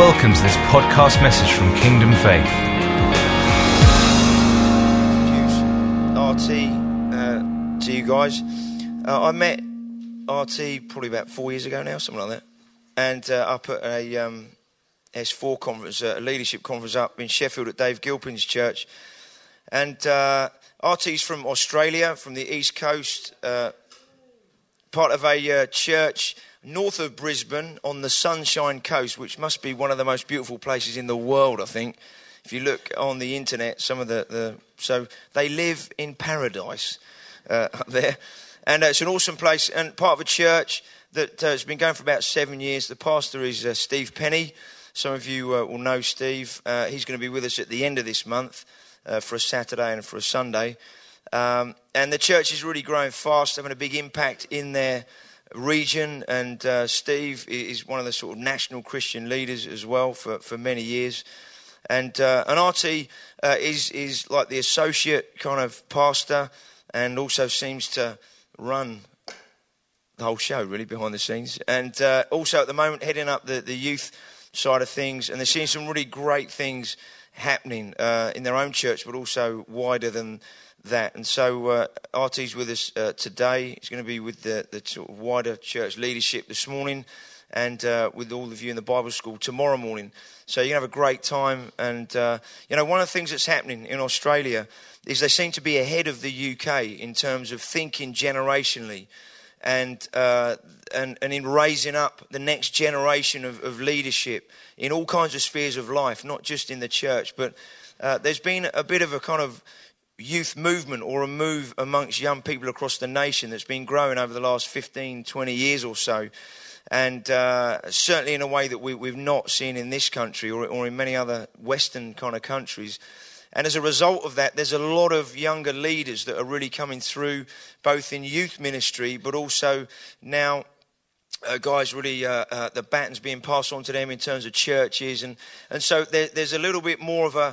Welcome to this podcast message from Kingdom Faith. RT to you guys. I met RT probably about 4 years ago now, something like that. And I put a S4 conference, a leadership conference up in Sheffield at Dave Gilpin's church. And RT's from Australia, from the East Coast, part of a church north of Brisbane on the Sunshine Coast, which must be one of the most beautiful places in the world, I think. If you look on the internet, some of so they live in paradise up there. And it's an awesome place and part of a church that has been going for about 7 years. The pastor is Steve Penny. Some of you will know Steve. He's going to be with us at the end of this month for a Saturday and for a Sunday. And the church is really growing fast, having a big impact in their region. And Steve is one of the sort of national Christian leaders as well for many years. And RT is like the associate kind of pastor and also seems to run the whole show really behind the scenes. And also at the moment heading up the youth side of things. And they're seeing some really great things happening in their own church, but also wider than that. And so RT's with us today. He's going to be with the sort of wider church leadership this morning and with all of you in the Bible school tomorrow morning. So you're going to have a great time. And, one of the things that's happening in Australia is they seem to be ahead of the UK in terms of thinking generationally and in raising up the next generation of leadership in all kinds of spheres of life, not just in the church. But there's been a bit of a kind of youth movement or a move amongst young people across the nation that's been growing over the last 15, 20 years or so. And certainly in a way that we've not seen in this country or in many other Western kind of countries. And as a result of that, there's a lot of younger leaders that are really coming through, both in youth ministry, but also now guys really, the baton's being passed on to them in terms of churches. And so there's a little bit more of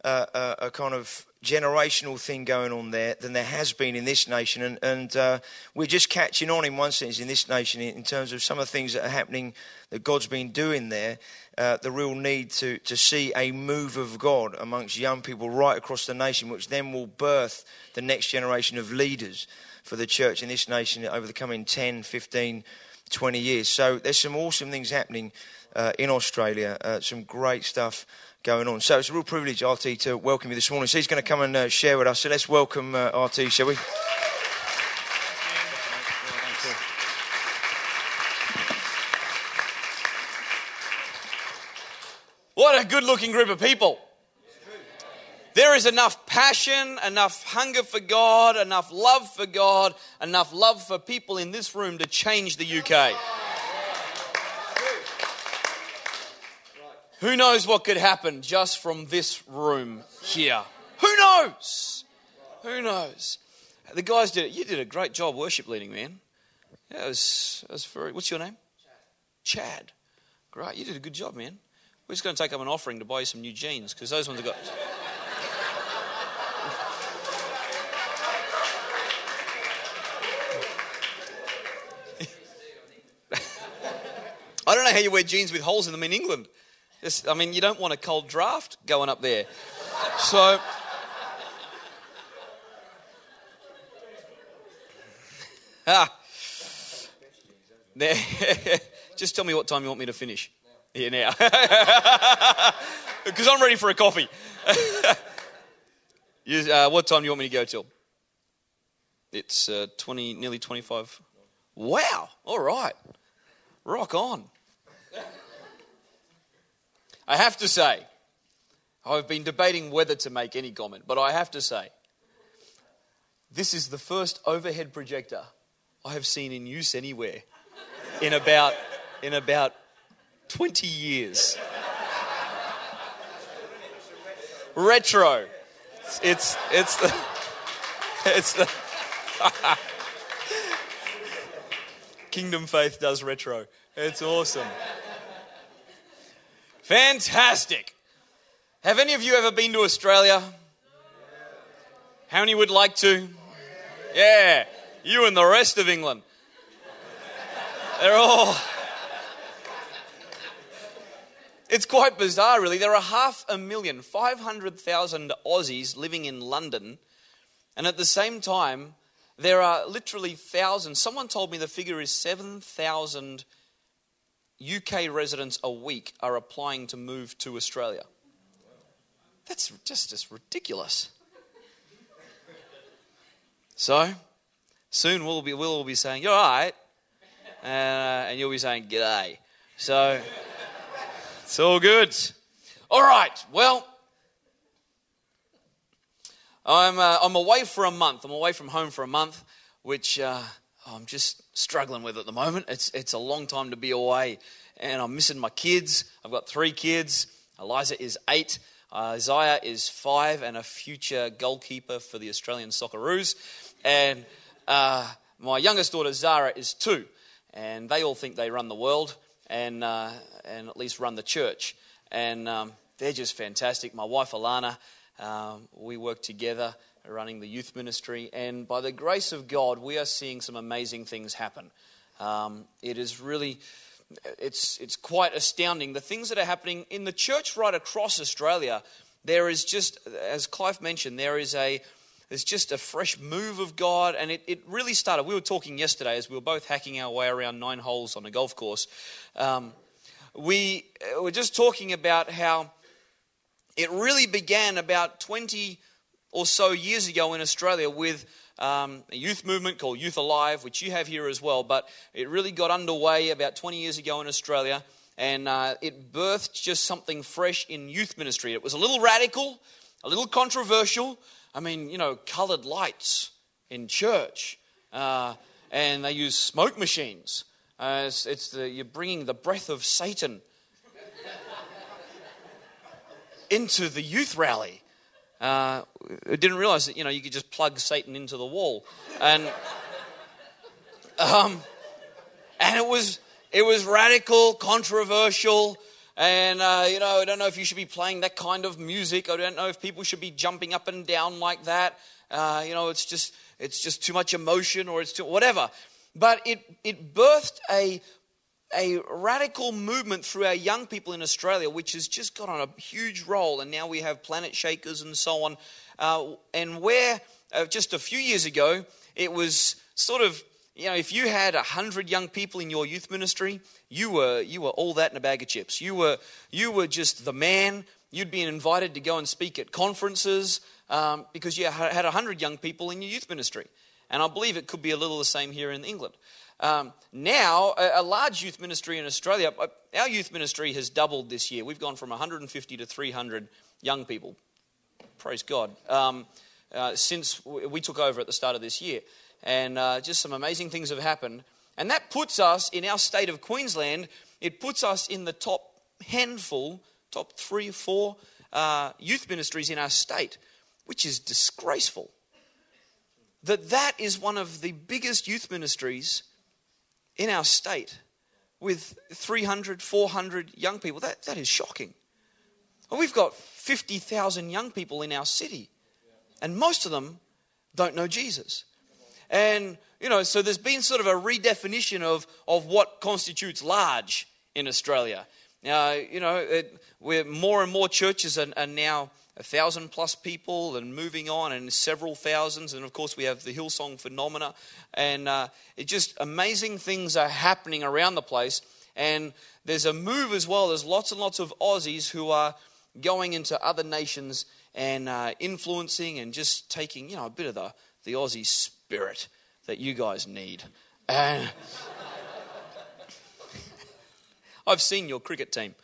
a kind of generational thing going on there than there has been in this nation. And we're just catching on in one sense in this nation in terms of some of the things that are happening that God's been doing there. The real need to see a move of God amongst young people right across the nation, which then will birth the next generation of leaders for the church in this nation over the coming 10, 15, 20 years. So there's some awesome things happening in Australia, some great stuff going on. So it's a real privilege, RT, to welcome you this morning. So he's going to come and share with us. So let's welcome RT, shall we? What a good-looking group of people. There is enough passion, enough hunger for God, enough love for God, enough love for people in this room to change the UK. Who knows what could happen just from this room here? Who knows? Who knows? The guys did it. You did a great job worship leading, man. Yeah, it was very... What's your name? Chad. Great. You did a good job, man. We're just going to take up an offering to buy you some new jeans because those ones have got... I don't know how you wear jeans with holes in them in England. You don't want a cold draft going up there. So... Just tell me what time you want me to finish. Here now. Because I'm ready for a coffee. What time do you want me to go till? It's nearly 25. Wow. All right. Rock on. I have to say, I've been debating whether to make any comment, but I have to say, this is the first overhead projector I have seen in use anywhere in about 20 years. Retro. It's the Kingdom Faith does retro. It's awesome. Fantastic. Have any of you ever been to Australia? How many would like to? Yeah. You and the rest of England. They're all... It's quite bizarre, really. There are 500,000, 500,000 Aussies living in London, and at the same time, there are literally thousands. Someone told me the figure is 7,000 UK residents a week are applying to move to Australia. That's just ridiculous. So, soon we'll all be saying, "You're all right," and you'll be saying, "G'day." So, it's all good. All right, well, I'm away for a month. I'm away from home for a month, which I'm just struggling with at the moment. It's a long time to be away, and I'm missing my kids. I've got 3 kids. Eliza is 8. Isaiah is 5 and a future goalkeeper for the Australian Socceroos. And my youngest daughter, Zara, is 2. And they all think they run the world and at least run the church. And they're just fantastic. My wife, Alana, we work together running the youth ministry. And by the grace of God, we are seeing some amazing things happen. It is really... It's quite astounding. The things that are happening in the church right across Australia, there is just, as Clive mentioned, there's just a fresh move of God, and it really started. We were talking yesterday as we were both hacking our way around 9 holes on a golf course. We were just talking about how it really began about 20 or so years ago in Australia with a youth movement called Youth Alive, which you have here as well, but it really got underway about 20 years ago in Australia, and it birthed just something fresh in youth ministry. It was a little radical, a little controversial. I mean, coloured lights in church, and they use smoke machines. You're bringing the breath of Satan into the youth rally. I didn't realise that, you could just plug Satan into the wall. And it was radical, controversial, and, I don't know if you should be playing that kind of music. I don't know if people should be jumping up and down like that. It's just too much emotion, or it's too, whatever. But it birthed a radical movement through our young people in Australia, which has just got on a huge roll, and now we have Planet Shakers and so on. And where just a few years ago, it was sort of, if you had 100 young people in your youth ministry, you were all that in a bag of chips. You were just the man. You'd been invited to go and speak at conferences because you had 100 young people in your youth ministry. And I believe it could be a little the same here in England. Now, a large youth ministry in Australia, our youth ministry has doubled this year. We've gone from 150 to 300 young people. Praise God. Since we took over at the start of this year. And just some amazing things have happened. And that puts us, in our state of Queensland, it puts us in the top 3 or 4 youth ministries in our state, which is disgraceful. That is one of the biggest youth ministries in our state with 300, 400 young people. That is shocking. Well, we've got 50,000 young people in our city, and most of them don't know Jesus. And, so there's been sort of a redefinition of what constitutes large in Australia. Now, where more and more churches are now 1,000 plus people and moving on, and several thousands. And of course we have the Hillsong phenomena, and it just amazing things are happening around the place. And there's a move as well. There's lots and lots of Aussies who are going into other nations and influencing and just taking, a bit of the Aussie spirit that you guys need. And I've seen your cricket team.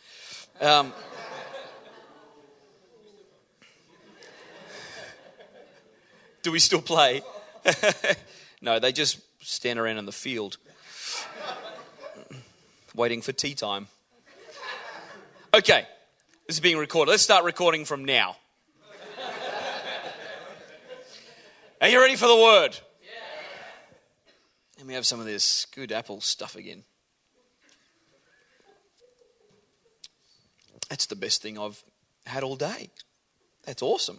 Do we still play? No, they just stand around in the field waiting for tea time. Okay, this is being recorded. Let's start recording from now. Are you ready for the word? Let me have some of this good apple stuff again. That's the best thing I've had all day. That's awesome.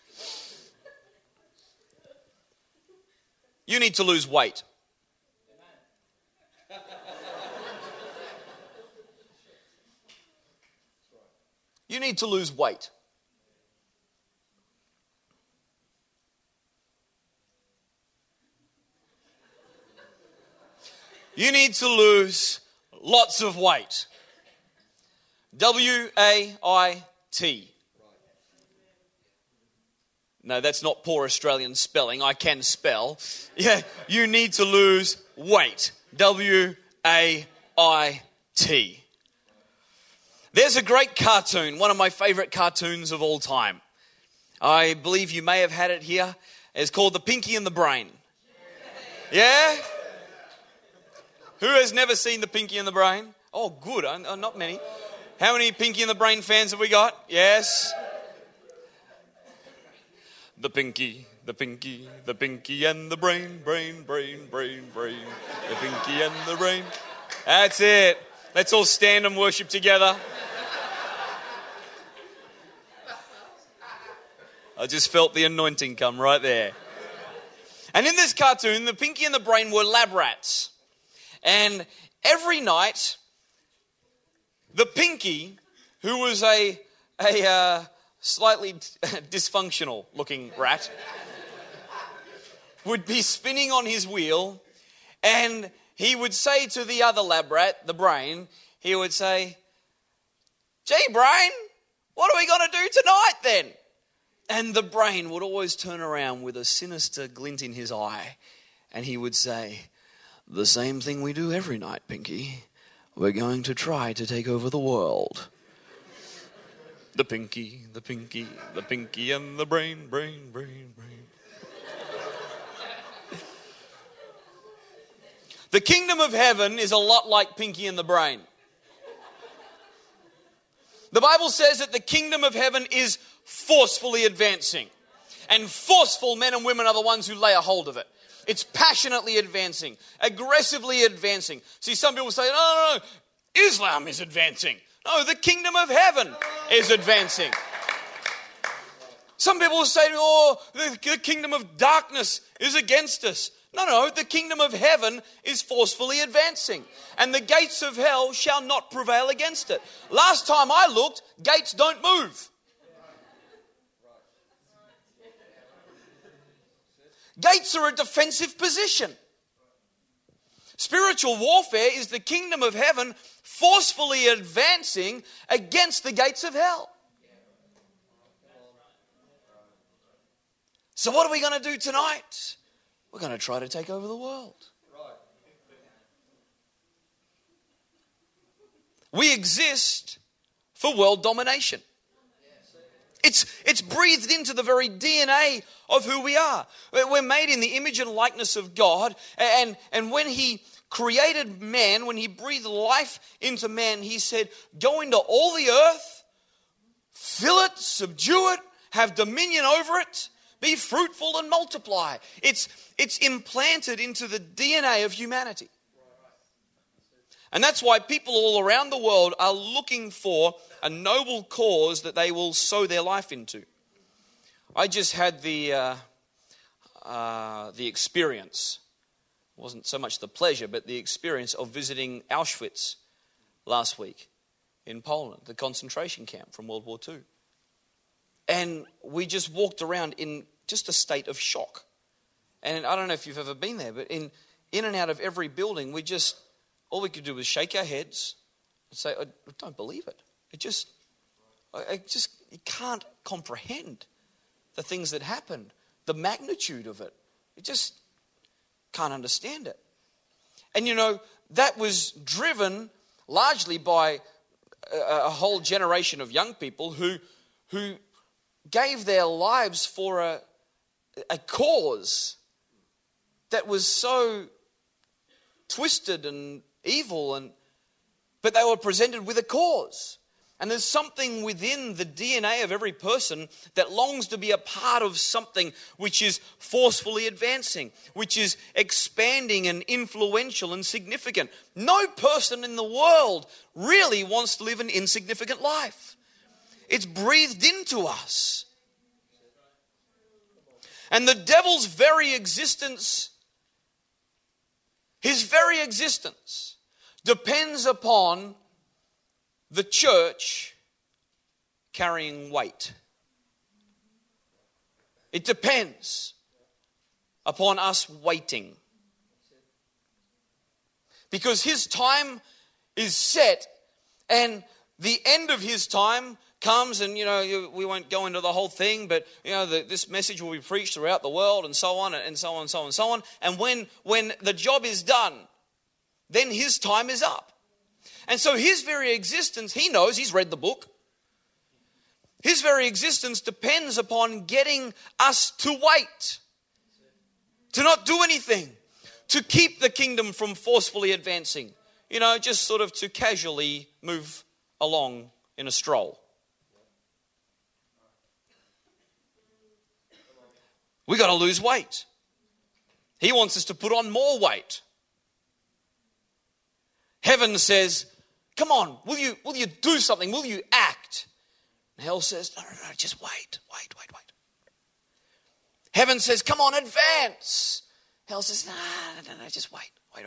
You need to lose weight. You need to lose weight. You need to lose lots of weight. W-A-I-T. No, that's not poor Australian spelling. I can spell. Yeah, you need to lose weight. W-A-I-T. There's a great cartoon, one of my favorite cartoons of all time. I believe you may have had it here. It's called The Pinky and the Brain. Yeah? Who has never seen The Pinky and the Brain? Oh, good. Not many. How many Pinky and the Brain fans have we got? Yes. The Pinky, the Pinky, the Pinky and the Brain, brain, brain, brain, brain. The Pinky and the Brain. That's it. Let's all stand and worship together. I just felt the anointing come right there. And in this cartoon, the Pinky and the Brain were lab rats. And every night, the Pinky, who was a slightly dysfunctional looking rat, would be spinning on his wheel, and he would say to the other lab rat, the Brain, he would say, "Gee, Brain, what are we going to do tonight then?" And the Brain would always turn around with a sinister glint in his eye, and he would say, "The same thing we do every night, Pinky. We're going to try to take over the world." The Pinky, the Pinky, the Pinky and the Brain, brain, brain, brain. The kingdom of heaven is a lot like Pinky and the Brain. The Bible says that the kingdom of heaven is forcefully advancing. And forceful men and women are the ones who lay a hold of it. It's passionately advancing, aggressively advancing. See, some people say, no, Islam is advancing. No, the kingdom of heaven is advancing. Some people say, the kingdom of darkness is against us. No, the kingdom of heaven is forcefully advancing. And the gates of hell shall not prevail against it. Last time I looked, gates don't move. Gates are a defensive position. Spiritual warfare is the kingdom of heaven forcefully advancing against the gates of hell. So what are we going to do tonight? We're going to try to take over the world. We exist for world domination. It's breathed into the very DNA of who we are. We're made in the image and likeness of God. And when He created man, when He breathed life into man, He said, go into all the earth, fill it, subdue it, have dominion over it, be fruitful and multiply. It's implanted into the DNA of humanity. And that's why people all around the world are looking for a noble cause that they will sow their life into. I just had the experience, it wasn't so much the pleasure, but the experience of visiting Auschwitz last week in Poland, the concentration camp from World War II. And we just walked around in just a state of shock. And I don't know if you've ever been there, but in and out of every building, all we could do was shake our heads and say, I don't believe it. You can't comprehend the things that happened, the magnitude of it. You just can't understand it. And that was driven largely by a whole generation of young people who gave their lives for a cause that was so twisted and evil, but they were presented with a cause. And there's something within the DNA of every person that longs to be a part of something which is forcefully advancing, which is expanding and influential and significant. No person in the world really wants to live an insignificant life. It's breathed into us. And the devil's very existence, his very existence, depends upon the church carrying weight. It depends upon us waiting. Because his time is set, and the end of his time comes, and we won't go into the whole thing, but this message will be preached throughout the world, and so on and so on and so on and so on. And when the job is done, then his time is up. And so his very existence, he knows, he's read the book. His very existence depends upon getting us to wait, to not do anything, to keep the kingdom from forcefully advancing, just sort of to casually move along in a stroll. We got to lose weight. He wants us to put on more weight. Heaven says, come on, will you do something? Will you act? And hell says, no, just wait. Heaven says, come on, advance. Hell says, no, just wait.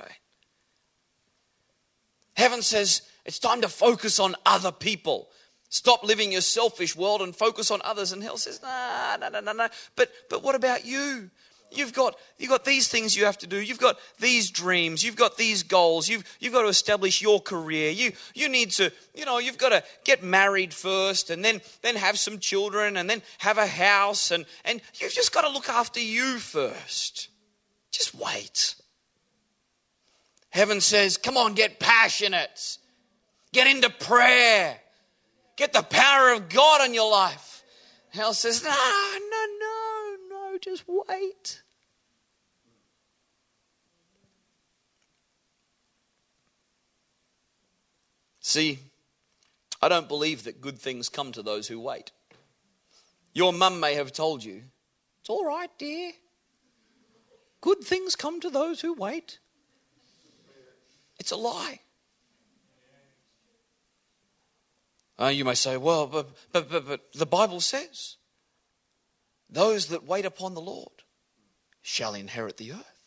Heaven says, it's time to focus on other people. Stop living your selfish world and focus on others. And hell says, no. But what about you? You've got these things you have to do. You've got these dreams. You've got these goals. You've got to establish your career. You need to, you've got to get married first, and then have some children, and then have a house, and you've just got to look after you first. Just wait. Heaven says, come on, get passionate. Get into prayer. Get the power of God in your life. Hell says, no, just wait. See, I don't believe that good things come to those who wait. Your mum may have told you, it's all right, dear. Good things come to those who wait. It's a lie. You may say, well, but the Bible says, those that wait upon the Lord shall inherit the earth.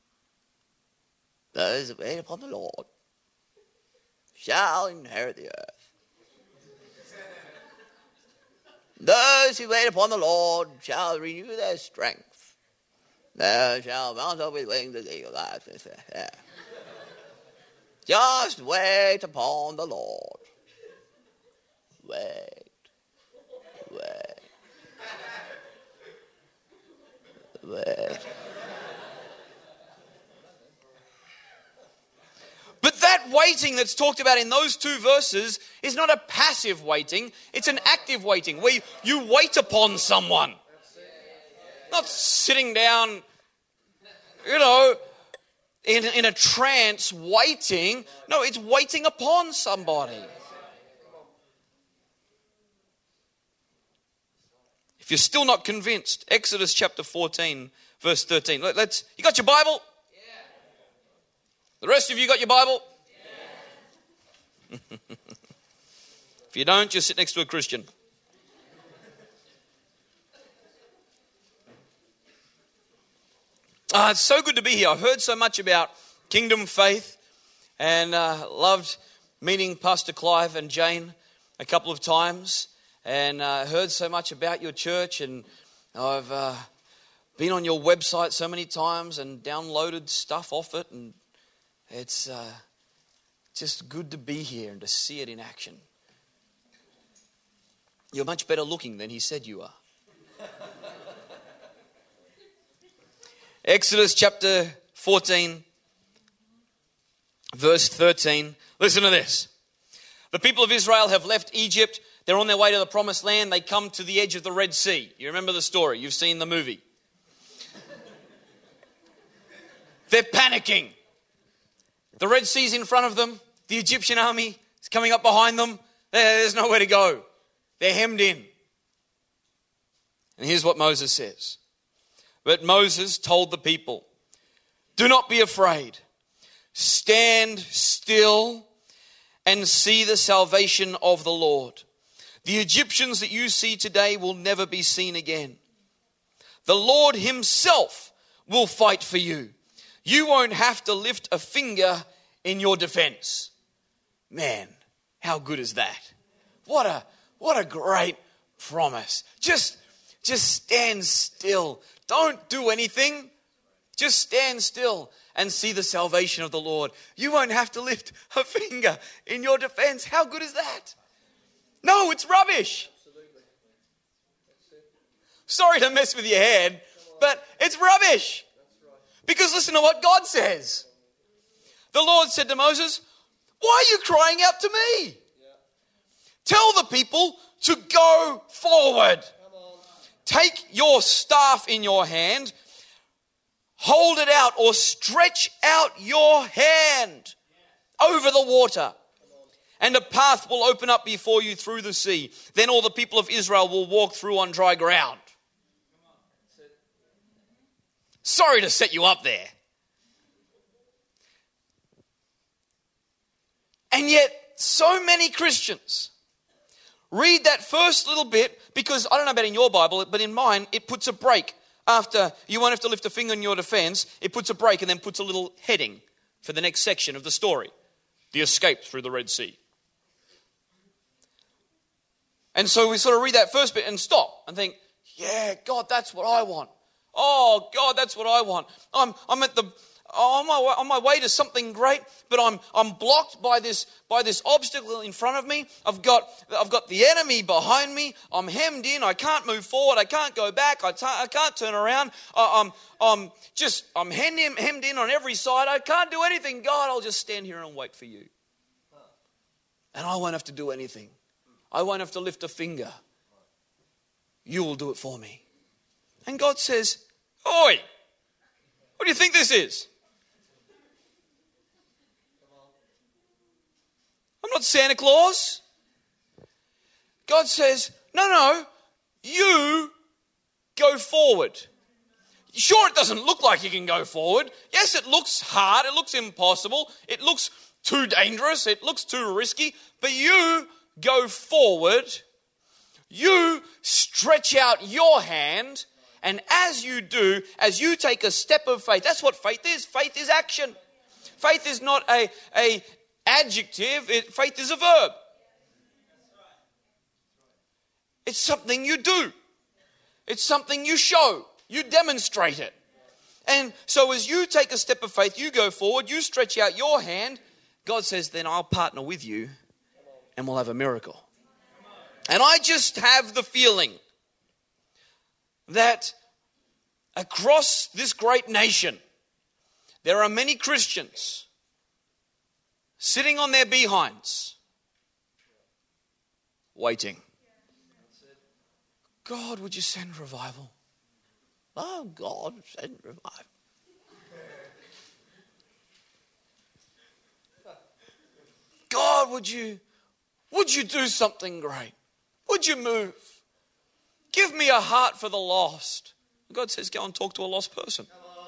Those that wait upon the Lord shall inherit the earth. Those who wait upon the Lord shall renew their strength. They shall mount up with wings as eagles. Yeah. Just wait upon the Lord. Wait. But that waiting that's talked about in those two verses is not a passive waiting, it's an active waiting where you wait upon someone. Not sitting down, in a trance waiting. No, it's waiting upon somebody. If you're still not convinced, Exodus chapter 14, verse 13. You got your Bible? Yeah. The rest of you got your Bible? Yeah. If you don't, just sit next to a Christian. It's so good to be here. I've heard so much about Kingdom Faith, and loved meeting Pastor Clive and Jane a couple of times. And heard so much about your church, and I've been on your website so many times and downloaded stuff off it, and it's just good to be here and to see it in action. You're much better looking than he said you are. Exodus chapter 14, verse 13. Listen to this. The people of Israel have left Egypt. They're on their way to the promised land. They come to the edge of the Red Sea. You remember the story. You've seen the movie. They're panicking. The Red Sea's in front of them. The Egyptian army is coming up behind them. There's nowhere to go. They're hemmed in. And here's what Moses says. But Moses told the people, do not be afraid. Stand still and see the salvation of the Lord. The Egyptians that you see today will never be seen again. The Lord himself will fight for you. You won't have to lift a finger in your defense. Man, how good is that? What What a great promise. Just stand still. Don't do anything. Just stand still and see the salvation of the Lord. You won't have to lift a finger in your defense. How good is that? No, it's rubbish. Sorry to mess with your head, but it's rubbish. Because listen to what God says. The Lord said to Moses, why are you crying out to me? Tell the people to go forward. Take your staff in your hand, hold it out or stretch out your hand over the water, and a path will open up before you through the sea. Then all the people of Israel will walk through on dry ground. Sorry to set you up there. And yet, so many Christians read that first little bit because, I don't know about in your Bible, but in mine, it puts a break. After you won't have to lift a finger in your defense, it puts a break and then puts a little heading for the next section of the story. The escape through the Red Sea. And so we sort of read that first bit and stop and think, yeah, God, that's what I want. Oh, God, that's what I want. I'm on my way to something great, but I'm blocked by this obstacle in front of me. I've got the enemy behind me. I'm hemmed in. I can't move forward. I can't go back. I can't turn around. I'm hemmed in on every side. I can't do anything. God, I'll just stand here and wait for you. And I won't have to do anything. I won't have to lift a finger. You will do it for me. And God says, oi, what do you think this is? I'm not Santa Claus. God says, no, you go forward. Sure, it doesn't look like you can go forward. Yes, it looks hard. It looks impossible. It looks too dangerous. It looks too risky. But you go forward. You stretch out your hand. And as you do, as you take a step of faith, that's what faith is. Faith is action. Faith is not a adjective. Faith is a verb. It's something you do. It's something you show. You demonstrate it. And so as you take a step of faith, you go forward, you stretch out your hand. God says, then I'll partner with you and we'll have a miracle. And I just have the feeling that across this great nation, there are many Christians sitting on their behinds, waiting. God, would you send revival? Oh, God, send revival. God, would you do something great? Would you move? Give me a heart for the lost. God says, go and talk to a lost person.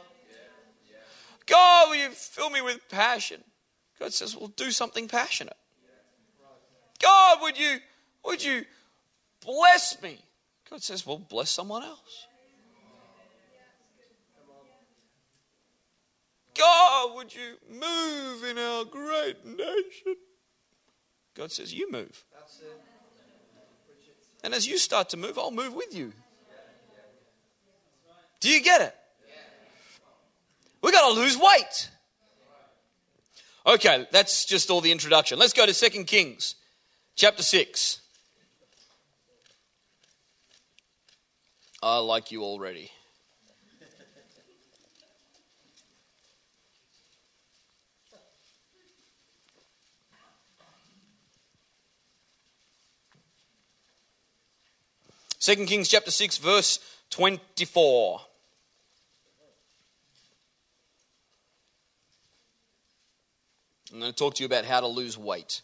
God, will you fill me with passion? God says, well, do something passionate. God, would you bless me? God says, well, bless someone else. God, would you move in our great nation? God says, you move. And as you start to move, I'll move with you. Do you get it? We've got to lose weight. Okay, that's just all the introduction. Let's go to 2 Kings, chapter 6. I like you already. Second Kings chapter 6, verse 24. I'm going to talk to you about how to lose weight.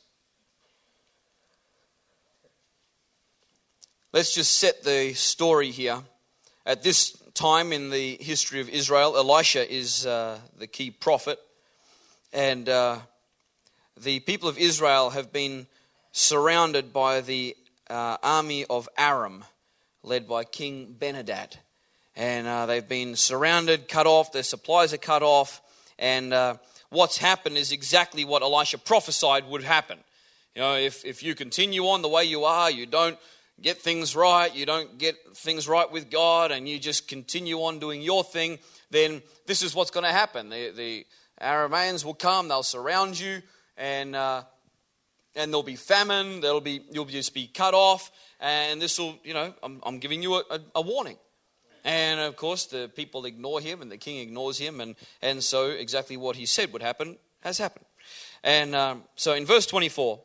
Let's just set the story here. At this time in the history of Israel, Elisha is the key prophet. And the people of Israel have been surrounded by the army of Aram, led by King Ben-Hadad. And they've been surrounded, cut off, their supplies are cut off, and what's happened is exactly what Elisha prophesied would happen. You know, if you continue on the way you are, you don't get things right, you don't get things right with God, and you just continue on doing your thing, then this is what's going to happen. The Arameans will come, they'll surround you, and there'll be famine, you'll just be cut off, and this will, I'm giving you a warning. And of course, the people ignore him, and the king ignores him, and so exactly what he said would happen has happened. And so in verse 24,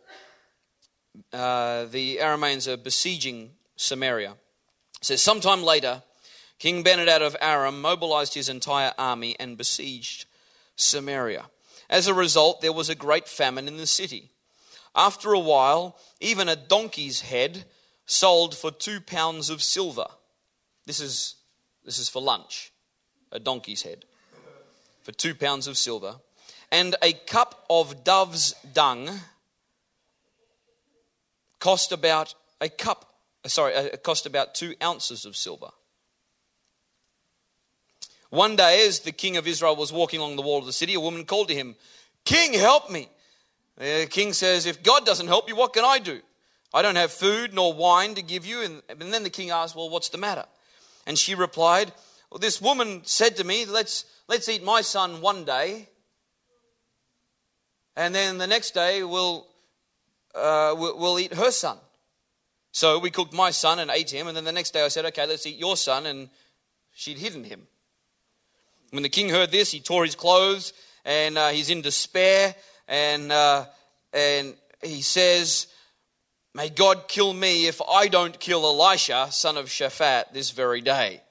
the Arameans are besieging Samaria. It says, sometime later, King Benhadad of Aram mobilized his entire army and besieged Samaria. As a result, there was a great famine in the city. After a while, even a donkey's head sold for 2 pounds of silver. This is for lunch. A donkey's head for 2 pounds of silver. And a cup of dove's dung cost about 2 ounces of silver. One day, as the king of Israel was walking along the wall of the city, a woman called to him, "King, help me." The king says, "If God doesn't help you, what can I do? I don't have food nor wine to give you." And then the king asked, "Well, what's the matter?" And she replied, "Well, this woman said to me, let's eat my son one day, and then the next day we'll eat her son. So we cooked my son and ate him, and then the next day I said, okay, let's eat your son," and she'd hidden him. When the king heard this, he tore his clothes, and he's in despair, and he says, "May God kill me if I don't kill Elisha, son of Shaphat, this very day."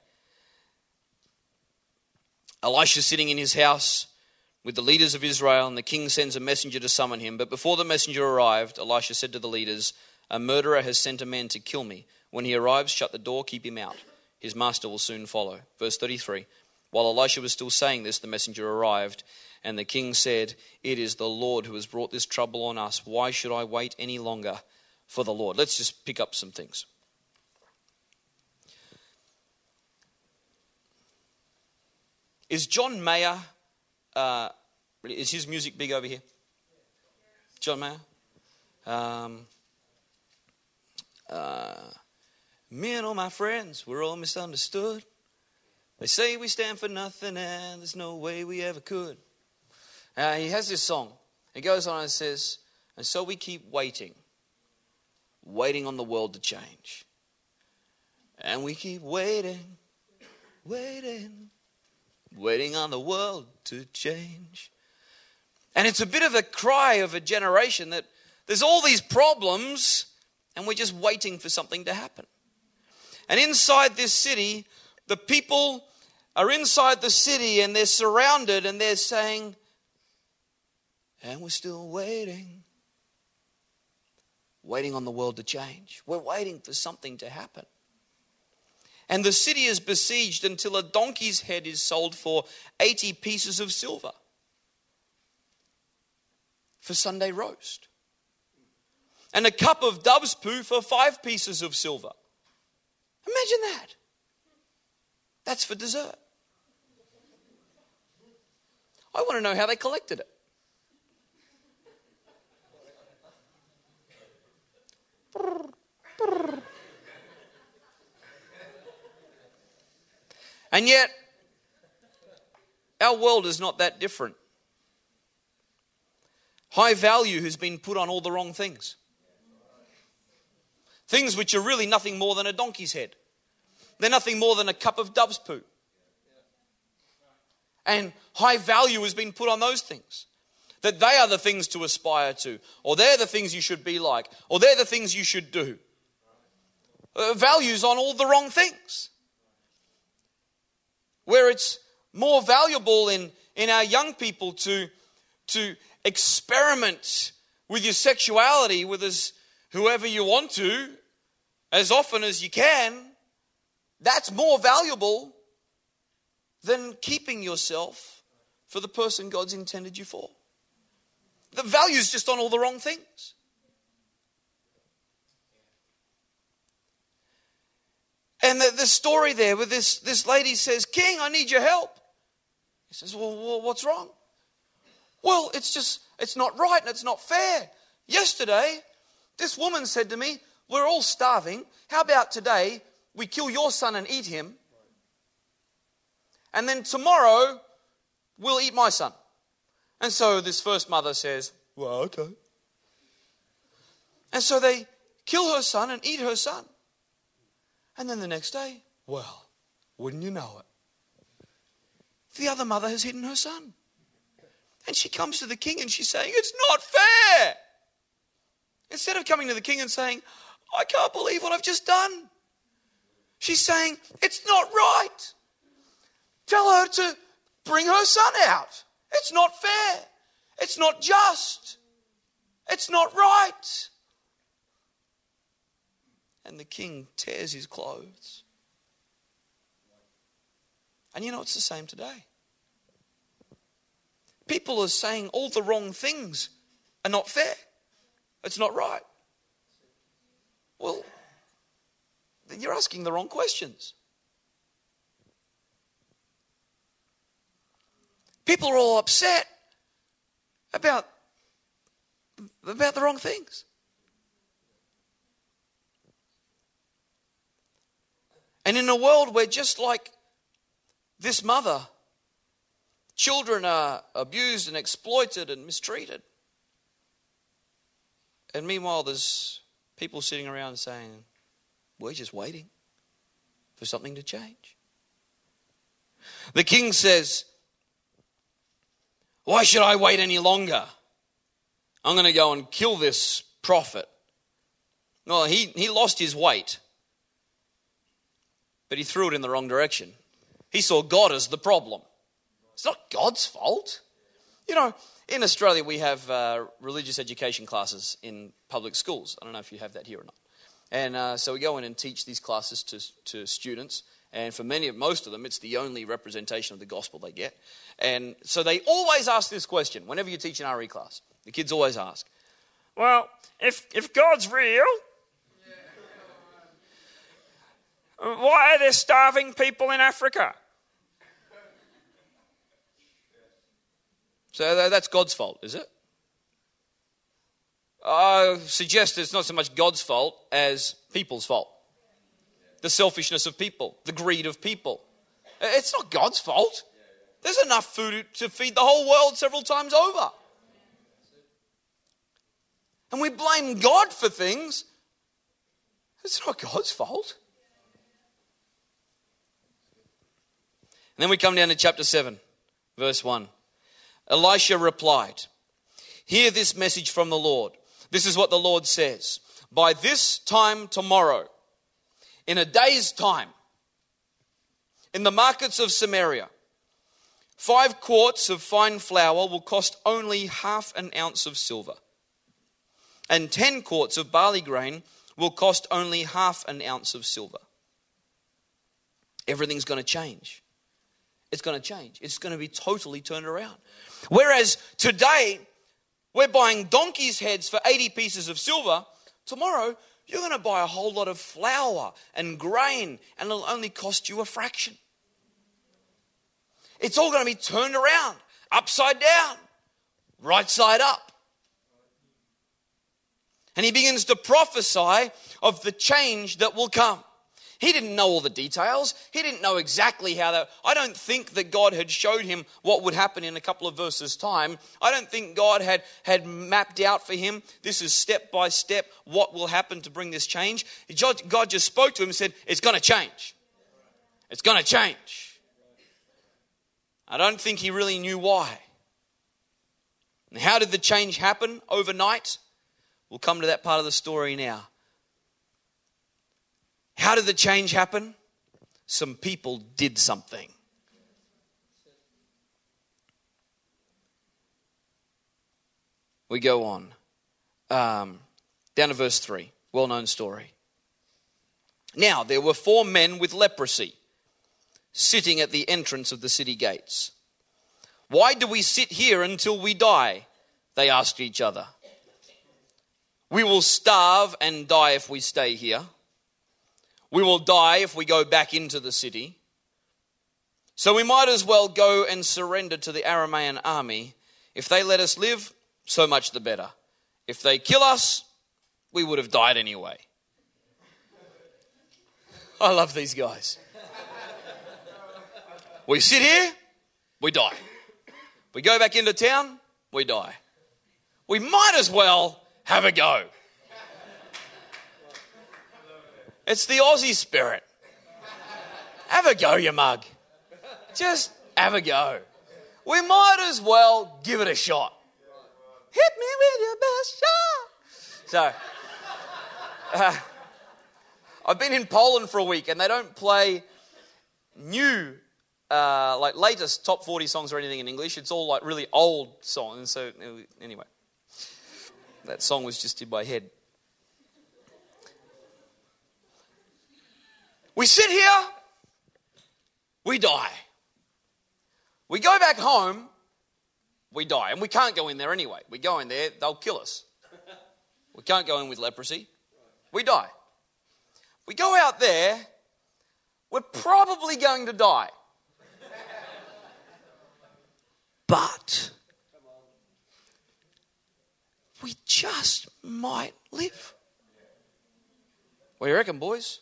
Elisha's sitting in his house with the leaders of Israel, and the king sends a messenger to summon him. But before the messenger arrived, Elisha said to the leaders, "A murderer has sent a man to kill me. When he arrives, shut the door, keep him out. His master will soon follow." Verse 33, while Elisha was still saying this, the messenger arrived, and the king said, "It is the Lord who has brought this trouble on us. Why should I wait any longer for the Lord?" Let's just pick up some things. Is John Mayer, is his music big over here? John Mayer? Me and all my friends, we're all misunderstood. They say we stand for nothing and there's no way we ever could. He has this song. It goes on and says, "And so we keep waiting on the world to change. And we keep waiting on the world to change." And it's a bit of a cry of a generation that there's all these problems and we're just waiting for something to happen. And inside this city, the people are inside the city and they're surrounded and they're saying, "And we're still waiting on the world to change. We're waiting for something to happen." And the city is besieged until a donkey's head is sold for 80 pieces of silver for Sunday roast. And a cup of dove's poo for 5 pieces of silver. Imagine that. That's for dessert. I want to know how they collected it. And yet, our world is not that different. High value has been put on all the wrong things. Things which are really nothing more than a donkey's head. They're nothing more than a cup of dove's poo. And high value has been put on those things. That they are the things to aspire to. Or they're the things you should be like. Or they're the things you should do. Values on all the wrong things. Where it's more valuable in our young people to experiment with your sexuality with whoever you want to, as often as you can. That's more valuable than keeping yourself for the person God's intended you for. The value's just on all the wrong things. And the story there where this lady says, "King, I need your help." He says, well, what's wrong? Well, it's not right and it's not fair. Yesterday, This woman said to me, we're all starving. How about today we kill your son and eat him? And then tomorrow we'll eat my son. And so this first mother says, well, okay. And so they kill her son and eat her son. And then the next day, well, wouldn't you know it? The other mother has hidden her son. And she comes to the king and she's saying, it's not fair. Instead of coming to the king and saying, I can't believe what I've just done. She's saying, it's not right. Tell her to bring her son out. It's not fair. It's not just. It's not right. And the king tears his clothes. And you know, it's the same today. People are saying all the wrong things are not fair. It's not right. Well, then you're asking the wrong questions. People are all upset about the wrong things. And in a world where, just like this mother, children are abused and exploited and mistreated. And meanwhile, there's people sitting around saying, we're just waiting for something to change. The king says, why should I wait any longer? I'm going to go and kill this prophet. Well, he lost his weight, but he threw it in the wrong direction. He saw God as the problem. It's not God's fault. You know, in Australia we have religious education classes in public schools. I don't know if you have that here or not. And so we go in and teach these classes to students. And for most of them, it's the only representation of the gospel they get. And so they always ask this question whenever you teach an RE class. The kids always ask, well, if God's real, why are there starving people in Africa? So that's God's fault, is it? I suggest it's not so much God's fault as people's fault. The selfishness of people, the greed of people. It's not God's fault. There's enough food to feed the whole world several times over. And we blame God for things. It's not God's fault. And then we come down to chapter 7, verse 1. Elisha replied, hear this message from the Lord. This is what the Lord says. By this time tomorrow, in a day's time, in the markets of Samaria, 5 quarts of fine flour will cost only half an ounce of silver, and 10 quarts of barley grain will cost only half an ounce of silver. Everything's going to change. It's going to change. It's going to be totally turned around. Whereas today, we're buying donkeys' heads for 80 pieces of silver. Tomorrow, you're going to buy a whole lot of flour and grain, and it'll only cost you a fraction. It's all going to be turned around, upside down, right side up. And he begins to prophesy of the change that will come. He didn't know all the details. He didn't know exactly how that... I don't think that God had showed him what would happen in a couple of verses' time. I don't think God had mapped out for him, this is step by step, what will happen to bring this change. God just spoke to him and said, it's going to change. It's going to change. I don't think he really knew why. And how did the change happen overnight? We'll come to that part of the story now. How did the change happen? Some people did something. We go on. Down to verse 3. Well-known story. Now, there were 4 men with leprosy sitting at the entrance of the city gates. Why do we sit here until we die? They asked each other. We will starve and die if we stay here. We will die if we go back into the city. So we might as well go and surrender to the Aramean army. If they let us live, so much the better. If they kill us, we would have died anyway. I love these guys. We sit here, we die. We go back into town, we die. We might as well have a go. It's the Aussie spirit. Have a go, you mug. Just have a go. We might as well give it a shot. Hit me with your best shot. So, I've been in Poland for a week and they don't play new, like latest top 40 songs or anything in English. It's all like really old songs. So anyway, that song was just in my head. We sit here, we die. We go back home, we die. And we can't go in there anyway. We go in there, they'll kill us. We can't go in with leprosy. We die. We go out there, we're probably going to die. But we just might live. What do you reckon, boys?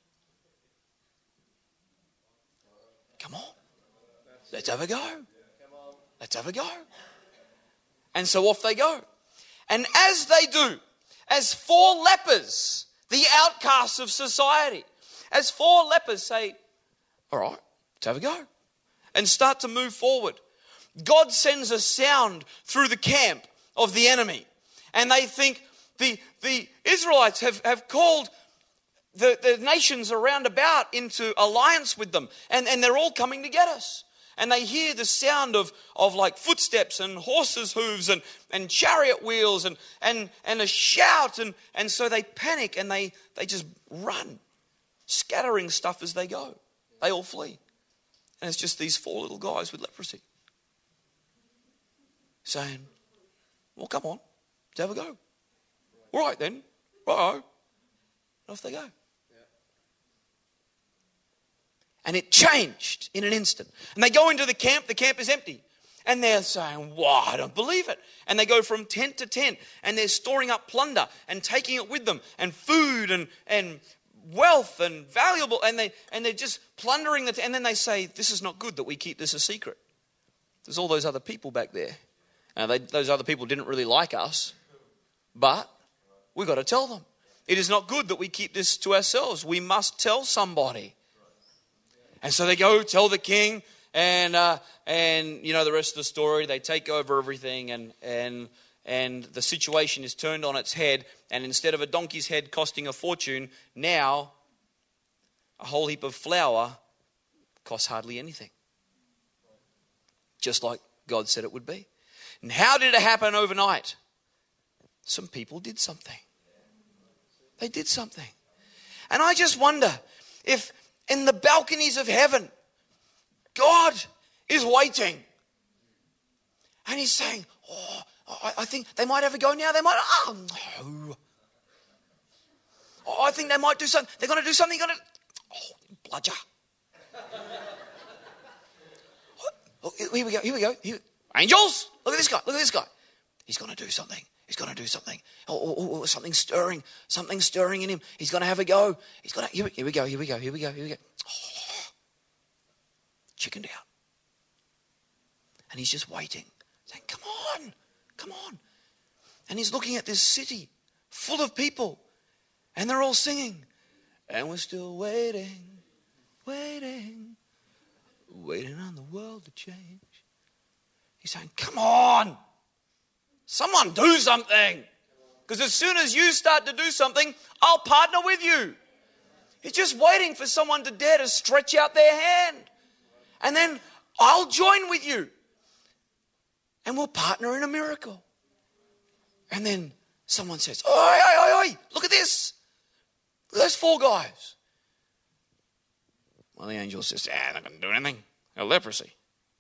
Come on. Let's have a go. Let's have a go. And so off they go. And as they do, as 4 lepers, the outcasts of society, as 4 lepers say, all right, let's have a go, and start to move forward, God sends a sound through the camp of the enemy. And they think the Israelites have called the nations around about into alliance with them. And they're all coming to get us. And they hear the sound of like footsteps and horses' hooves and chariot wheels and a shout. And so they panic and they just run, scattering stuff as they go. They all flee. And it's just these 4 little guys with leprosy saying, well, come on, let's have a go. All right then, right-o. And off they go. And it changed in an instant. And they go into the camp is empty. And they're saying, wow, I don't believe it. And they go from tent to tent and they're storing up plunder and taking it with them and food and wealth and valuable. And they're just plundering it. And then they say, this is not good that we keep this a secret. There's all those other people back there. And those other people didn't really like us. But we've got to tell them. It is not good that we keep this to ourselves. We must tell somebody. And so they go tell the king, and you know the rest of the story. They take over everything, and the situation is turned on its head. And instead of a donkey's head costing a fortune, now a whole heap of flour costs hardly anything. Just like God said it would be. And how did it happen overnight? Some people did something. They did something. And I just wonder if in the balconies of heaven, God is waiting. And he's saying, oh, I think they might have a go now. They might, oh no. Oh, I think they might do something. They're going to do something. Bludger. Oh, here we go. Angels, look at this guy. He's going to do something. Oh, something's stirring in him. He's going to have a go. Here we go. Oh, chickened out. And he's just waiting, saying, come on. And he's looking at this city full of people, and they're all singing. And we're still waiting on the world to change. He's saying, come on. Someone do something. Because as soon as you start to do something, I'll partner with you. He's just waiting for someone to dare to stretch out their hand. And then I'll join with you. And we'll partner in a miracle. And then someone says, oi, look at this. Look at those 4 guys. Well, the angel says, they're not going to do anything. They're leprosy.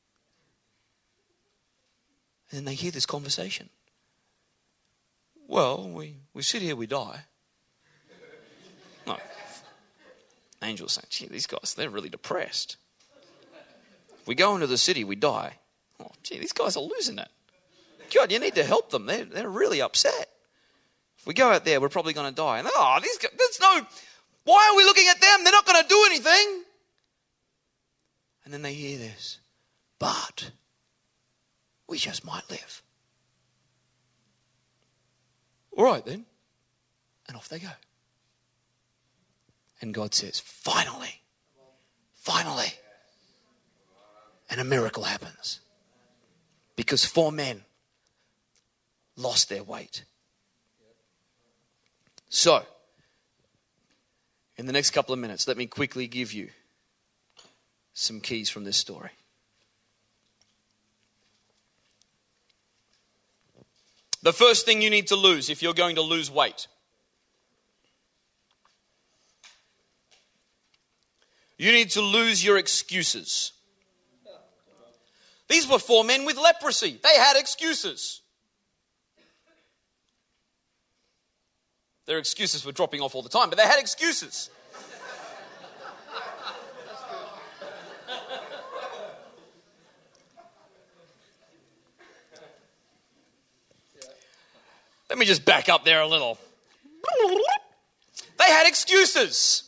And then they hear this conversation. Well, we sit here, we die. No. Angel's saying, gee, these guys, they're really depressed. If we go into the city, we die. Oh, gee, these guys are losing it. God, you need to help them. They're really upset. If we go out there, we're probably going to die. And these guys, why are we looking at them? They're not going to do anything. And then they hear this, but we just might live. All right then. And off they go. And God says, finally. And a miracle happens. Because 4 men lost their weight. So, in the next couple of minutes, let me quickly give you some keys from this story. The first thing you need to lose if you're going to lose weight. You need to lose your excuses. These were 4 men with leprosy. They had excuses. Their excuses were dropping off all the time, but they had excuses. Let me just back up there a little. They had excuses.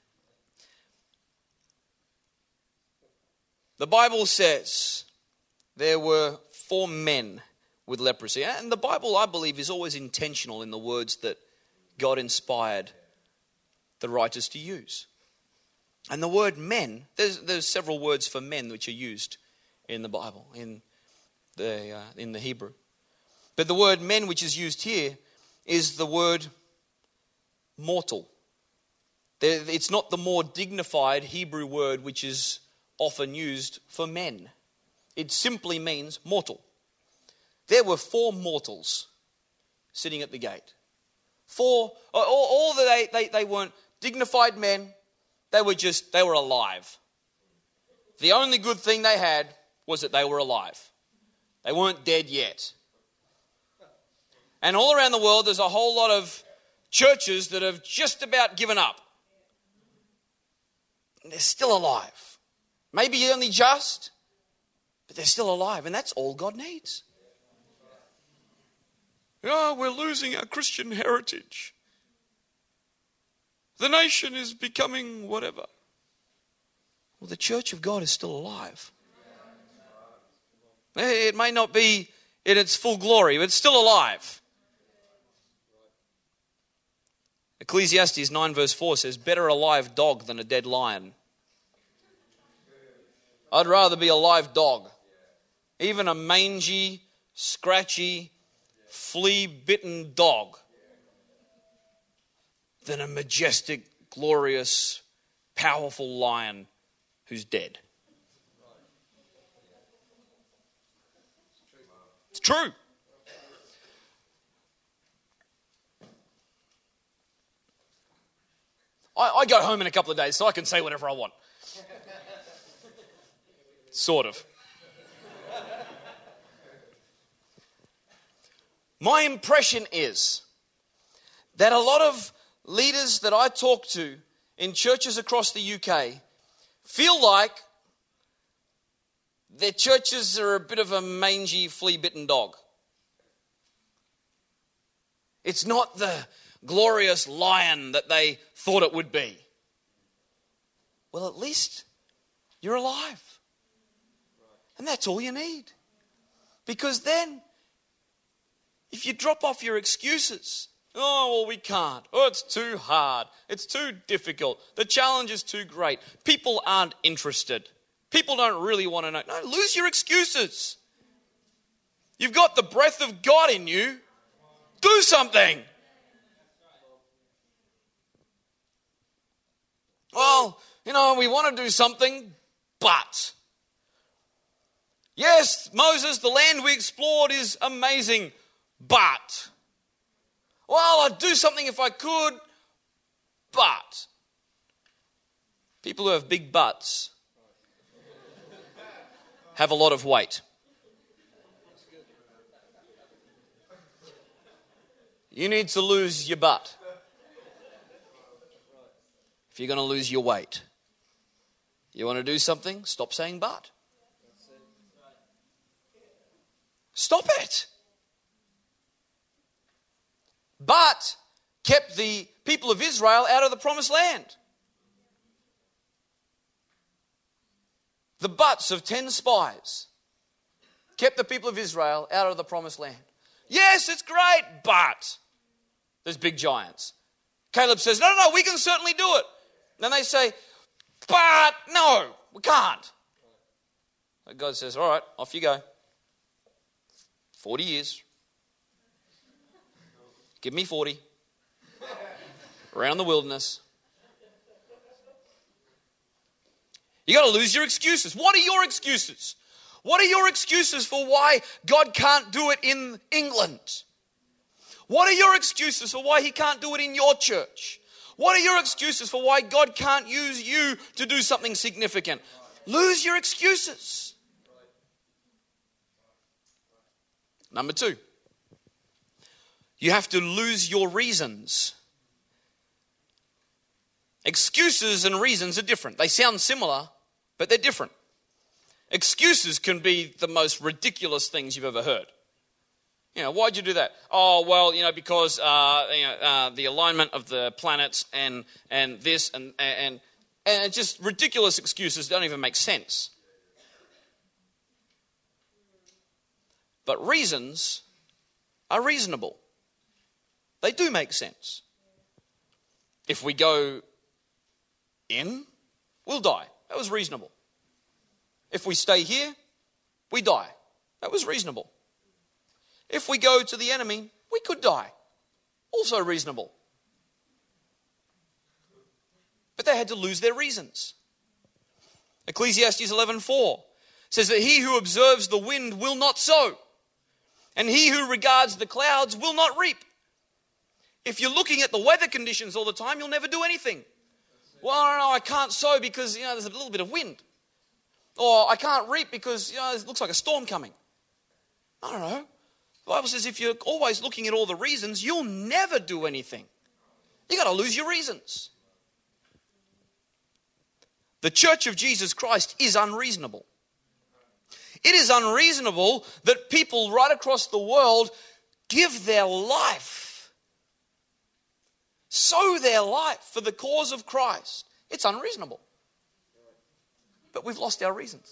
The Bible says there were 4 men with leprosy. And the Bible, I believe, is always intentional in the words that God inspired the writers to use. And the word men, there's several words for men which are used in the Bible, in the Hebrew. But the word men which is used here is the word mortal. It's not the more dignified Hebrew word which is often used for men. It simply means mortal. There were 4 mortals sitting at the gate. 4, all that they weren't dignified men, they were alive. The only good thing they had was that they were alive. They weren't dead yet. And all around the world, there's a whole lot of churches that have just about given up. And they're still alive. Maybe only just, but they're still alive. And that's all God needs. We're losing our Christian heritage. The nation is becoming whatever. Well, the church of God is still alive. It may not be in its full glory, but it's still alive. Ecclesiastes 9 verse 4 says, better a live dog than a dead lion. I'd rather be a live dog. Even a mangy, scratchy, flea-bitten dog than a majestic, glorious, powerful lion who's dead. It's true. I go home in a couple of days, so I can say whatever I want. Sort of. My impression is that a lot of leaders that I talk to in churches across the UK feel like their churches are a bit of a mangy, flea-bitten dog. It's not the glorious lion that they thought it would be. Well, at least you're alive. And that's all you need. Because then, if you drop off your excuses, well, we can't. It's too hard. It's too difficult. The challenge is too great. People aren't interested. People don't really want to know. No, lose your excuses. You've got the breath of God in you. Do something. Well, we want to do something, but yes, Moses, the land we explored is amazing, but I'd do something if I could, but people who have big butts have a lot of weight. You need to lose your butt if you're going to lose your weight. You want to do something? Stop saying but. Stop it. but kept the people of Israel out of the promised land. The buts of 10 spies kept the people of Israel out of the promised land. Yes, it's great, but there's big giants. Caleb says, no, we can certainly do it. And they say, but no, we can't. And God says, all right, off you go. 40 years. Give me 40. Around the wilderness. You got to lose your excuses. What are your excuses? What are your excuses for why God can't do it in England? What are your excuses for why he can't do it in your church? What are your excuses for why God can't use you to do something significant? Lose your excuses. Number 2, you have to lose your reasons. Excuses and reasons are different. They sound similar, but they're different. Excuses can be the most ridiculous things you've ever heard. Why'd you do that? Oh, well, because the alignment of the planets and this and it's just ridiculous excuses don't even make sense. But reasons are reasonable. They do make sense. If we go in, we'll die. That was reasonable. If we stay here, we die. That was reasonable. If we go to the enemy, we could die. Also reasonable. But they had to lose their reasons. Ecclesiastes 11:4 says that he who observes the wind will not sow, and he who regards the clouds will not reap. If you're looking at the weather conditions all the time, you'll never do anything. Well, I can't sow because there's a little bit of wind. Or I can't reap because it looks like a storm coming. I don't know. The Bible says if you're always looking at all the reasons, you'll never do anything. You got to lose your reasons. The Church of Jesus Christ is unreasonable. It is unreasonable that people right across the world give their life, sow their life for the cause of Christ. It's unreasonable. But we've lost our reasons.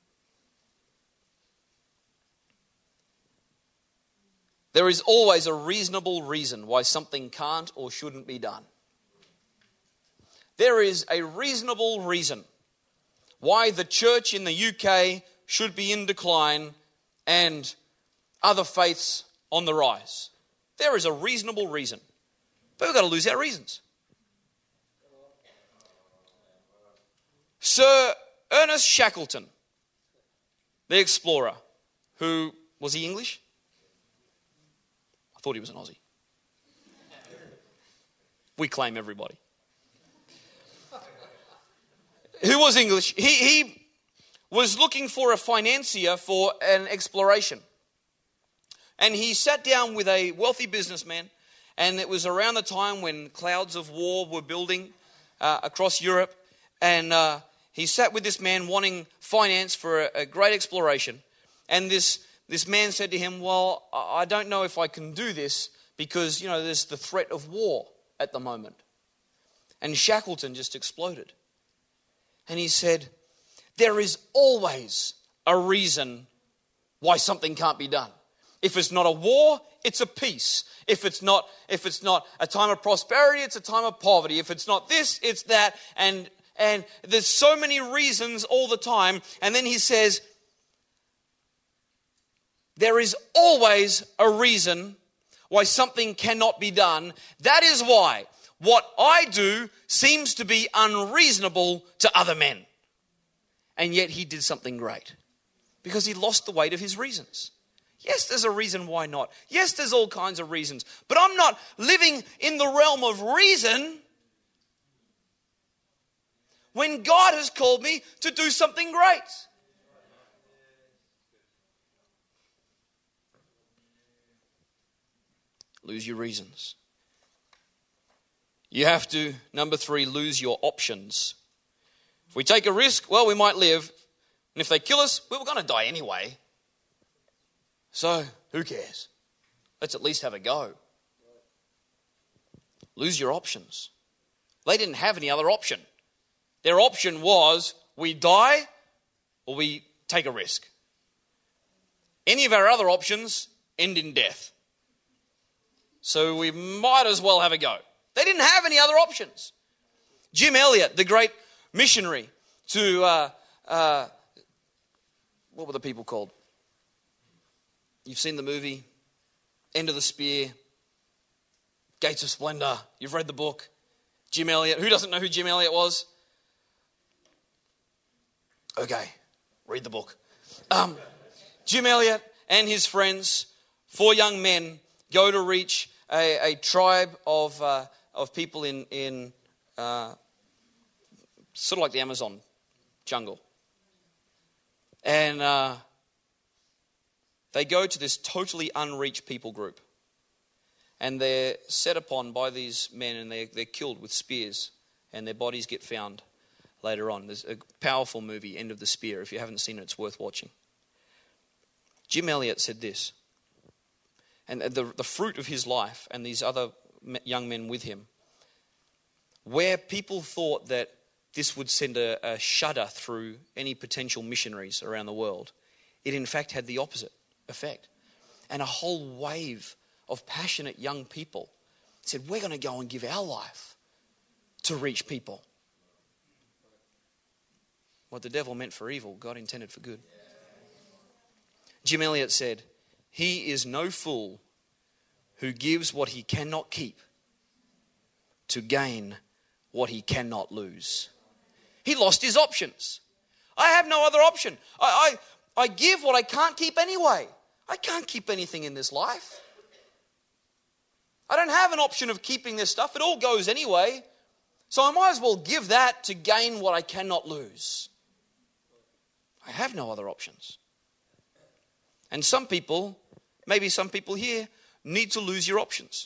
There is always a reasonable reason why something can't or shouldn't be done. There is a reasonable reason why the church in the UK should be in decline and other faiths on the rise. There is a reasonable reason. But we've got to lose our reasons. Sir Ernest Shackleton, the explorer, who, was he English? I thought he was an Aussie. We claim everybody. Who was English? He was looking for a financier for an exploration. And he sat down with a wealthy businessman, and it was around the time when clouds of war were building across Europe. And he sat with this man wanting finance for a great exploration. And this man said to him, well, I don't know if I can do this because, there's the threat of war at the moment. And Shackleton just exploded. And he said, there is always a reason why something can't be done. If it's not a war, it's a peace. If it's not a time of prosperity, it's a time of poverty. If it's not this, it's that. And there's so many reasons all the time. And then he says, there is always a reason why something cannot be done. That is why what I do seems to be unreasonable to other men. And yet he did something great because he lost the weight of his reasons. Yes, there's a reason why not. Yes, there's all kinds of reasons. But I'm not living in the realm of reason when God has called me to do something great. Lose your reasons. You have to, number 3, lose your options. If we take a risk, well, we might live. And if they kill us, we're going to die anyway. So, who cares? Let's at least have a go. lose your options. They didn't have any other option. Their option was we die or we take a risk. Any of our other options end in death. So we might as well have a go. They didn't have any other options. Jim Elliot, the great missionary to, what were the people called? You've seen the movie, End of the Spear, Gates of Splendor. You've read the book. Jim Elliot. Who doesn't know who Jim Elliot was? Okay, read the book. Jim Elliot and his friends, 4 young men, go to reach a tribe of people in sort of like the Amazon jungle. And they go to this totally unreached people group. And they're set upon by these men, and they're killed with spears, and their bodies get found later on. There's a powerful movie, End of the Spear. If you haven't seen it, it's worth watching. Jim Elliot said this, and the fruit of his life and these other young men with him, where people thought that this would send a shudder through any potential missionaries around the world, it in fact had the opposite effect. And a whole wave of passionate young people said, we're going to go and give our life to reach people. What the devil meant for evil, God intended for good. Jim Elliot said, he is no fool who gives what he cannot keep to gain what he cannot lose. He lost his options. I have no other option. I give what I can't keep anyway. I can't keep anything in this life. I don't have an option of keeping this stuff. It all goes anyway. So I might as well give that to gain what I cannot lose. I have no other options. And some people, maybe some people here, need to lose your options.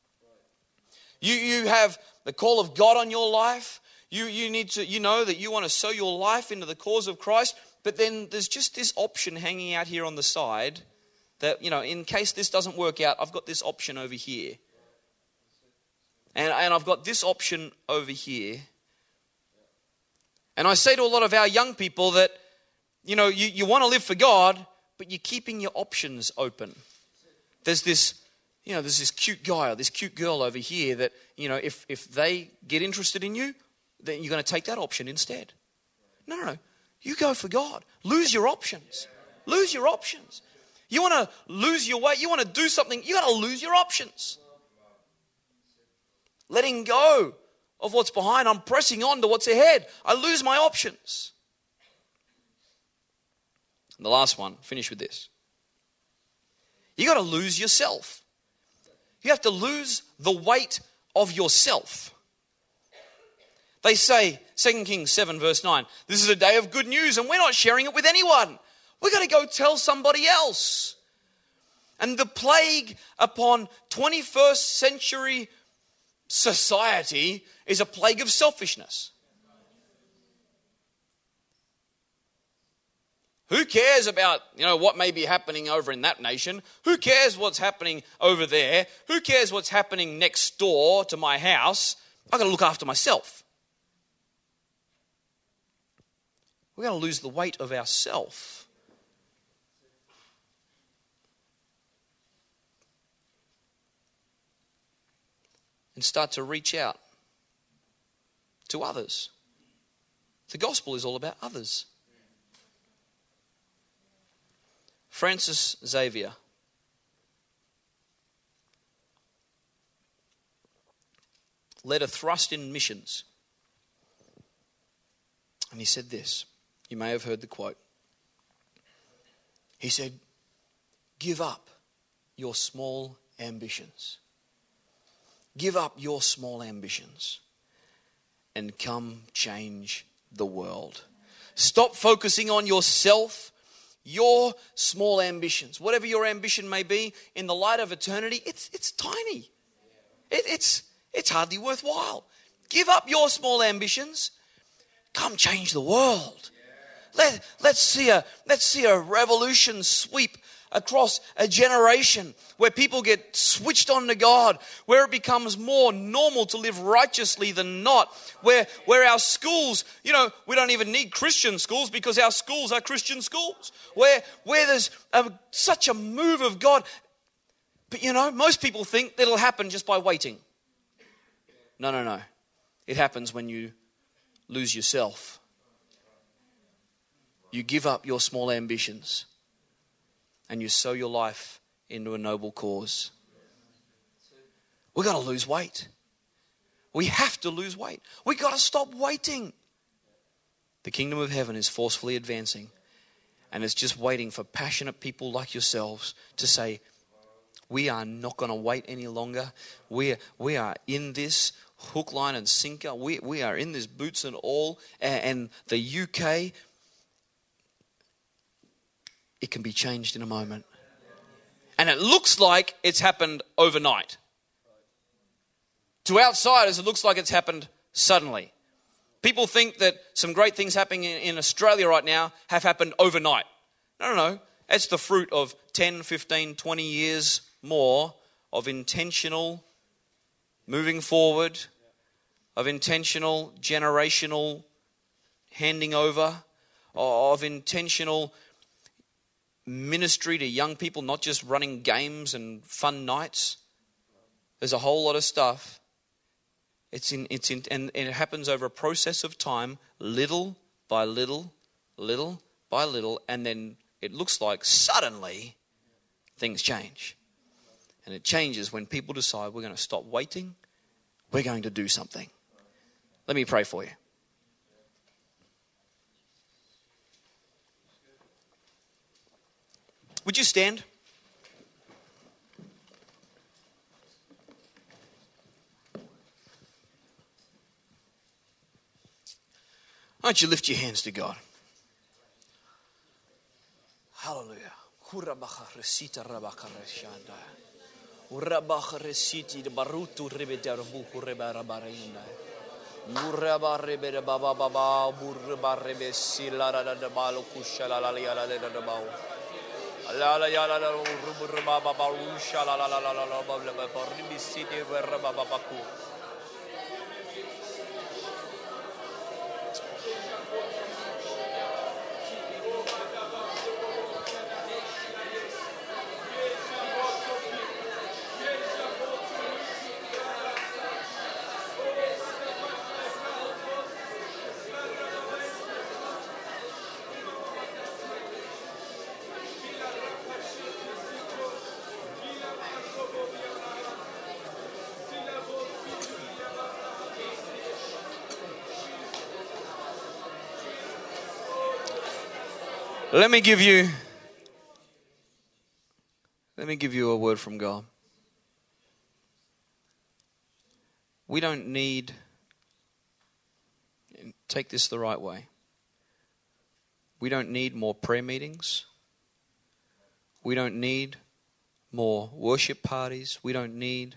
You have the call of God on your life. You need to, you know that you want to sow your life into the cause of Christ. But then there's just this option hanging out here on the side that, you know, in case this doesn't work out, I've got this option over here. And I've got this option over here. And I say to a lot of our young people that, you know, you want to live for God, but you're keeping your options open. There's this cute guy or this cute girl over here that, you know, if they get interested in you, then you're going to take that option instead. No. You go for God. Lose your options. Lose your options. You want to lose your way, you want to do something, you got to lose your options. Letting go of what's behind, I'm pressing on to what's ahead. I lose my options. And the last one, finish with this. You got to lose yourself. You have to lose the weight of yourself. They say, 2 Kings 7 verse 9, this is a day of good news and we're not sharing it with anyone. We've got to go tell somebody else. And the plague upon 21st century society is a plague of selfishness. Who cares about, what may be happening over in that nation? Who cares what's happening over there? Who cares what's happening next door to my house? I've got to look after myself. We're going to lose the weight of ourself. And start to reach out to others. The gospel is all about others. Francis Xavier led a thrust in missions. And he said this. You may have heard the quote. He said, give up your small ambitions. Give up your small ambitions and come change the world. Stop focusing on yourself, your small ambitions. Whatever your ambition may be, in the light of eternity, it's tiny. It's hardly worthwhile. Give up your small ambitions. Come change the world. Let's see a revolution sweep across a generation where people get switched on to God, where it becomes more normal to live righteously than not, where our schools, we don't even need Christian schools because our schools are Christian schools, where there's such a move of God. But most people think that it'll happen just by waiting. No. It happens when you lose yourself. You give up your small ambitions and you sow your life into a noble cause. We've got to lose weight. We have to lose weight. We've got to stop waiting. The kingdom of heaven is forcefully advancing, and it's just waiting for passionate people like yourselves to say, we are not going to wait any longer. We are in this hook, line and sinker. We are in this boots and all. And the UK, it can be changed in a moment. And it looks like it's happened overnight. To outsiders, it looks like it's happened suddenly. People think that some great things happening in Australia right now have happened overnight. No. It's the fruit of 10, 15, 20 years more of intentional moving forward, of intentional generational handing over, of intentional ministry to young people, not just running games and fun nights. There's a whole lot of stuff. And it happens over a process of time, little by little, little by little, and then it looks like suddenly things change. And it changes when people decide we're going to stop waiting, we're going to do something. Let me pray for you. Would you stand? Why don't you lift your hands to God? Hallelujah. Let me give you a word from God. We don't need, take this the right way, we don't need more prayer meetings. We don't need more worship parties. We don't need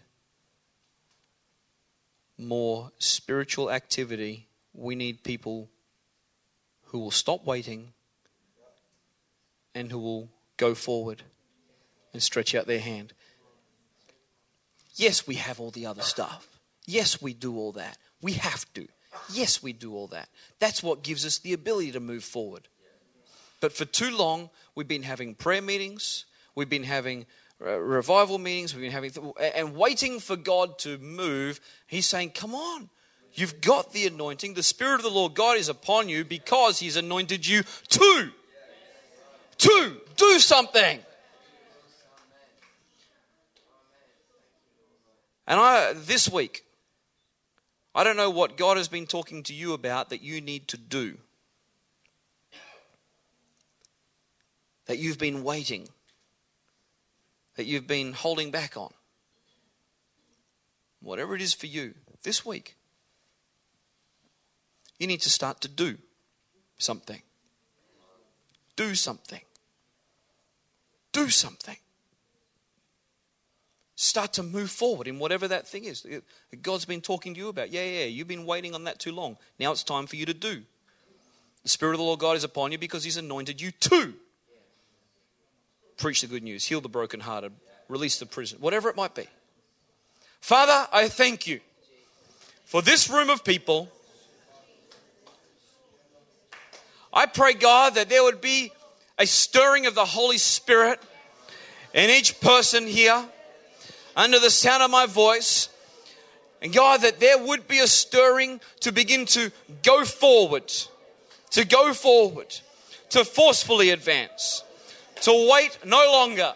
more spiritual activity. We need people who will stop waiting and who will go forward and stretch out their hand. Yes, we have all the other stuff. Yes, we do all that. We have to. Yes, we do all that. That's what gives us the ability to move forward. But for too long, we've been having prayer meetings, we've been having revival meetings, we've been having and waiting for God to move. He's saying, come on, you've got the anointing. The Spirit of the Lord God is upon you because He's anointed you to do something. And this week, I don't know what God has been talking to you about that you need to do. That you've been waiting. That you've been holding back on. Whatever it is for you, this week, you need to start to do something. Do something. Do something. Start to move forward in whatever that thing is that God's been talking to you about. Yeah, you've been waiting on that too long. Now it's time for you to do. The Spirit of the Lord God is upon you because He's anointed you to. preach the good news, heal the brokenhearted, release the prisoner, whatever it might be. Father, I thank you for this room of people. I pray, God, that there would be a stirring of the Holy Spirit in each person here under the sound of my voice. And God, that there would be a stirring to begin to go forward, to forcefully advance, to wait no longer.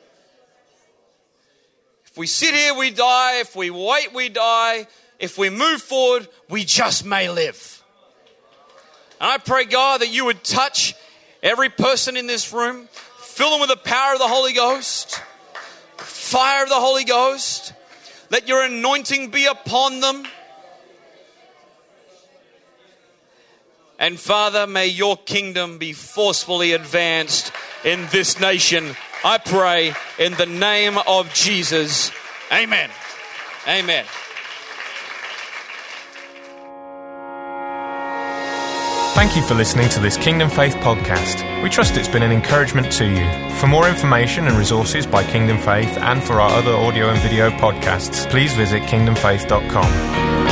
If we sit here, we die. If we wait, we die. If we move forward, we just may live. And I pray, God, that you would touch every person in this room, fill them with the power of the Holy Ghost, fire of the Holy Ghost. Let your anointing be upon them. And Father, may your kingdom be forcefully advanced in this nation. I pray in the name of Jesus. Amen. Amen. Thank you for listening to this Kingdom Faith podcast. We trust it's been an encouragement to you. For more information and resources by Kingdom Faith and for our other audio and video podcasts, please visit kingdomfaith.com.